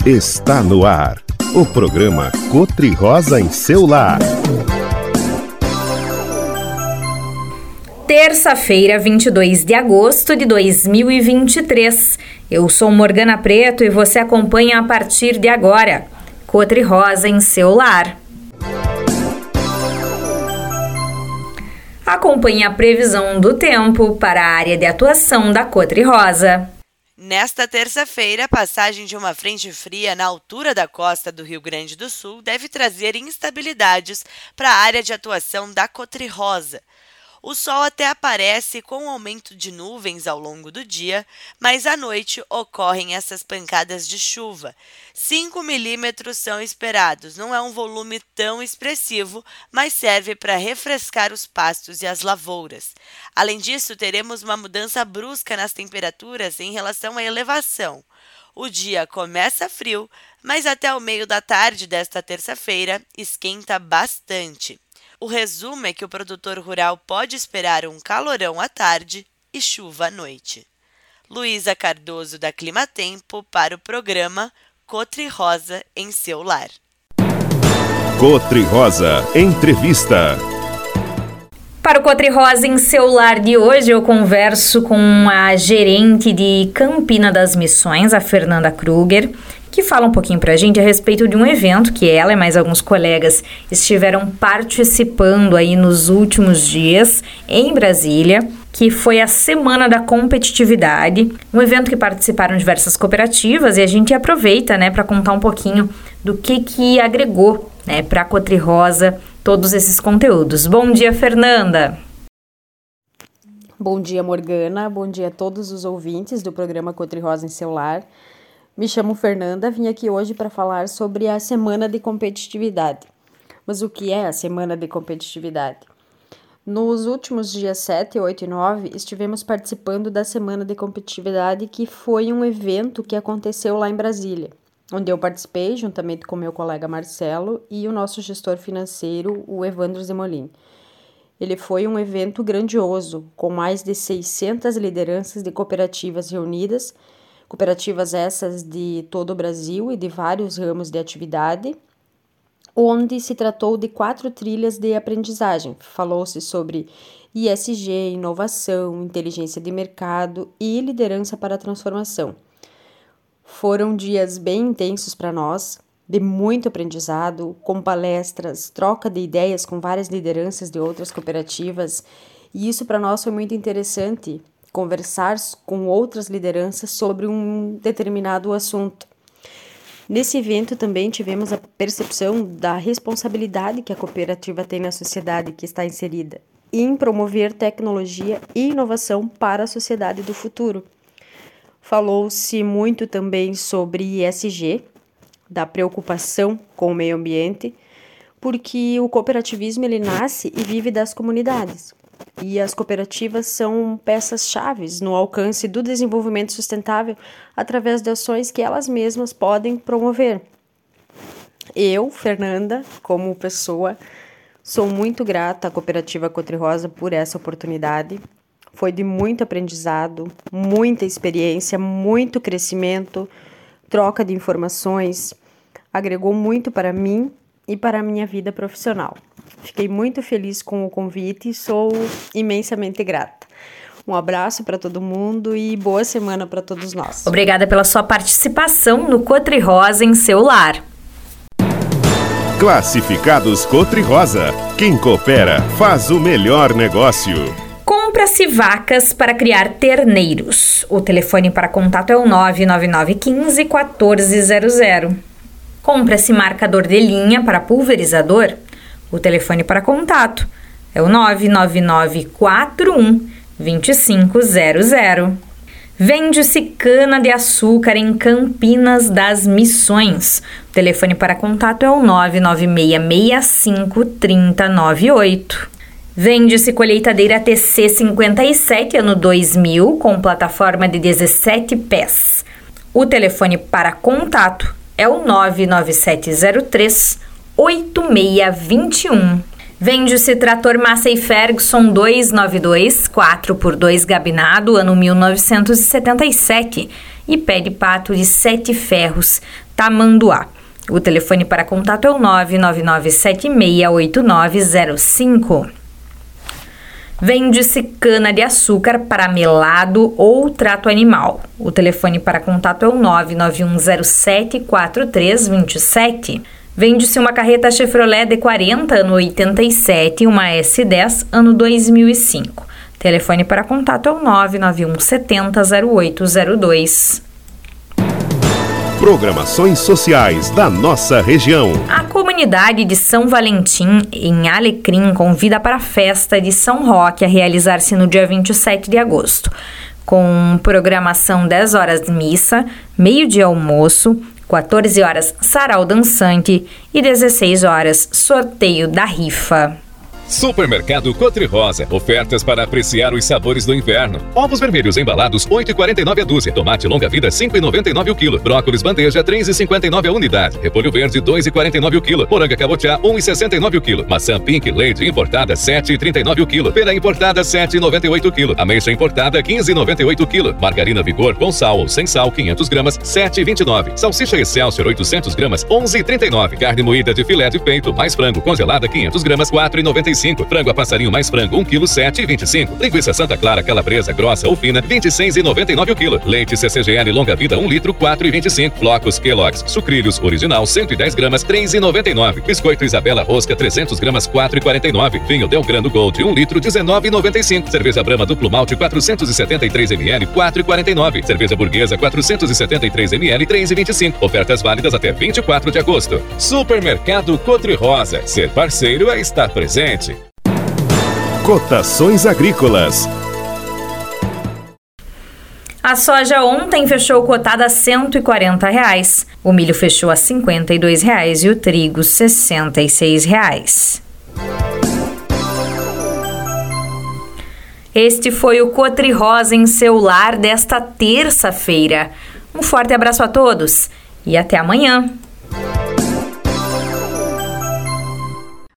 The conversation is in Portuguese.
Está no ar, o programa Cotri-Rosa em seu lar. Terça-feira, 22 de agosto de 2023. Eu sou Morgana Preto e você acompanha a partir de agora Cotri-Rosa em seu lar. Acompanhe a previsão do tempo para a área de atuação da Cotri-Rosa. Nesta terça-feira, a passagem de uma frente fria na altura da costa do Rio Grande do Sul deve trazer instabilidades para a área de atuação da Cotri-Rosa. O sol até aparece com aumento de nuvens ao longo do dia, mas à noite ocorrem essas pancadas de chuva. 5 milímetros são esperados. Não é um volume tão expressivo, mas serve para refrescar os pastos e as lavouras. Além disso, teremos uma mudança brusca nas temperaturas em relação à elevação. O dia começa frio, mas até o meio da tarde desta terça-feira esquenta bastante. O resumo é que o produtor rural pode esperar um calorão à tarde e chuva à noite. Luísa Cardoso, da Climatempo, para o programa Cotri-Rosa em seu lar. Cotri-Rosa Entrevista. Para o Cotri-Rosa em seu lar de hoje, eu converso com a gerente de Campina das Missões, a Fernanda Kruger, que fala um pouquinho para a gente a respeito de um evento que ela e mais alguns colegas estiveram participando aí nos últimos dias em Brasília, que foi a Semana da Competitividade, um evento que participaram diversas cooperativas, e a gente aproveita, para contar um pouquinho do que agregou, para a Cotri-Rosa todos esses conteúdos. Bom dia, Fernanda! Bom dia, Morgana, bom dia a todos os ouvintes do programa Cotri-Rosa em seu lar. Me chamo Fernanda, vim aqui hoje para falar sobre a Semana de Competitividade. Mas o que é a Semana de Competitividade? Nos últimos dias 7, 8 e 9, estivemos participando da Semana de Competitividade, que foi um evento que aconteceu lá em Brasília, onde eu participei juntamente com meu colega Marcelo e o nosso gestor financeiro, o Evandro Zemolin. Ele foi um evento grandioso, com mais de 600 lideranças de cooperativas reunidas, cooperativas essas de todo o Brasil e de vários ramos de atividade, onde se tratou de 4 trilhas de aprendizagem. Falou-se sobre ISG, inovação, inteligência de mercado e liderança para a transformação. Foram dias bem intensos para nós, de muito aprendizado, com palestras, troca de ideias com várias lideranças de outras cooperativas, e isso para nós foi muito interessante, conversar com outras lideranças sobre um determinado assunto. Nesse evento também tivemos a percepção da responsabilidade que a cooperativa tem na sociedade que está inserida em promover tecnologia e inovação para a sociedade do futuro. Falou-se muito também sobre ESG, da preocupação com o meio ambiente, porque o cooperativismo ele nasce e vive das comunidades. E as cooperativas são peças-chave no alcance do desenvolvimento sustentável através de ações que elas mesmas podem promover. Eu, Fernanda, como pessoa, sou muito grata à cooperativa Cotri-Rosa por essa oportunidade. Foi de muito aprendizado, muita experiência, muito crescimento, troca de informações, agregou muito para mim e para a minha vida profissional. Fiquei muito feliz com o convite e sou imensamente grata. Um abraço para todo mundo e boa semana para todos nós. Obrigada pela sua participação no Cotri-Rosa em seu lar. Classificados Cotri-Rosa. Quem coopera faz o melhor negócio. Compra-se vacas para criar terneiros. O telefone para contato é o 99915-1400. Compra-se marcador de linha para pulverizador. O telefone para contato é o 99941-2500. Vende-se cana-de-açúcar em Campinas das Missões. O telefone para contato é o 99665-3098. Vende-se colheitadeira TC57 ano 2000 com plataforma de 17 pés. O telefone para contato é o 99703-8621. Vende-se trator Massey Ferguson 292 4x2 gabinado ano 1977 e pé de pato de 7 ferros Tamanduá. O telefone para contato é o 999768905. Vende-se cana-de-açúcar para melado ou trato animal. O telefone para contato é o 991074327. Vende-se uma carreta Chevrolet D40 ano 87 e uma S10 ano 2005. Telefone para contato é o 991700802. Programações sociais da nossa região. A comunidade de São Valentim, em Alecrim, convida para a festa de São Roque a realizar-se no dia 27 de agosto, com programação 10 horas de missa, meio-dia almoço, 14 horas sarau dançante e 16 horas sorteio da rifa. Supermercado Cotri-Rosa. Ofertas para apreciar os sabores do inverno. Ovos vermelhos embalados, 8,49 a dúzia. Tomate longa-vida, 5,99 o quilo. Brócolis bandeja, 3,59 a unidade. Repolho verde, 2,49 o quilo. Moranga cabotiá, 1,69 o quilo. Maçã Pink Lady importada, 7,39 o quilo. Pera importada, 7,98 o quilo. Ameixa importada, 15,98 o quilo. Margarina Vigor com sal ou sem sal, 500 gramas, 7,29. Salsicha Excelsior, 800 gramas, 11,39. Carne moída de filé de peito mais frango congelada, 500 gramas, 4,95. Frango a passarinho mais frango, 1 kg, 7,25. Linguiça Santa Clara calabresa grossa ou fina, 26,99 o quilo. Leite CCGL longa vida, 1 litro, 4,25. Flocos Kellogg's sucrilhos original, 110 gramas, 3,99. Biscoito Isabela rosca, 300 gramas, 4,49. Vinho Del Grande Gold, 1 litro, 19,95. Cerveja Brahma duplo malte, 473 ml, 4,49. Cerveja Burguesa, 473 ml, 3,25. Ofertas válidas até 24 de agosto. Supermercado Cotri-Rosa. Ser parceiro é estar presente. Cotações agrícolas. A soja ontem fechou cotada a R$ 140. O milho fechou a R$ 52 e o trigo R$ 66. Este foi o Cotri-Rosa em seu lar desta terça-feira. Um forte abraço a todos e até amanhã.